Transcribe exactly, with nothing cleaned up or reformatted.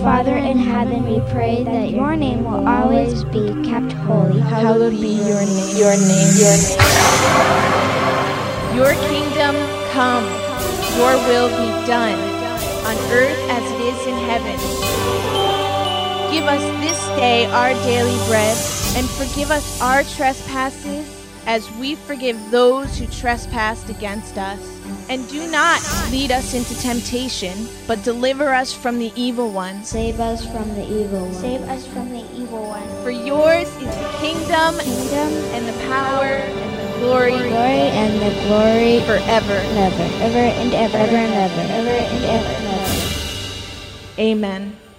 Father in heaven, we pray that your name will always be kept holy. Hallowed be your name, your name, your name. Your kingdom come, your will be done, on earth as it is in heaven. Give us this day our daily bread, and forgive us our trespasses, as we forgive those who trespass against us. And do not lead us into temptation, but deliver us from the evil one. Save us from the evil one. Save us from the evil one. For yours is the kingdom, Kingdom and the power, and the glory, glory and the glory forever. and ever, ever and ever, ever and ever, ever and ever and ever. Amen.